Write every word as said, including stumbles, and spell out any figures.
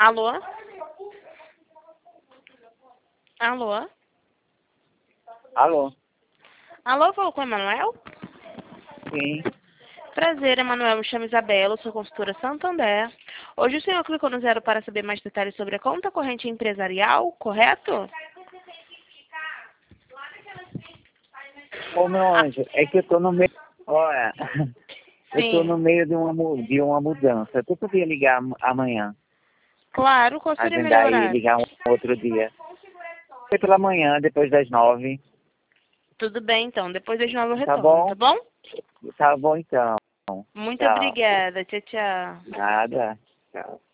Alô? Alô? Alô? Alô, falou com o Emanuel? Sim. Prazer, Emanuel. Me chamo Isabela, sou consultora Santander. Hoje o senhor clicou no zero para saber mais detalhes sobre a conta corrente empresarial, correto? Ô, meu anjo, é que eu tô no meio... Olha, eu tô no Sim. meio de uma, mu- de uma mudança. Tu podia ligar am- amanhã? Claro, qual seria o melhor Agendar e horário? ligar um outro dia. Foi pela manhã, depois das nove. Tudo bem, então. Depois das nove eu Tá retorno, tá bom? bom? Tá bom, então. Muito Tchau. obrigada. Tchau, tchau. Nada. Tchau.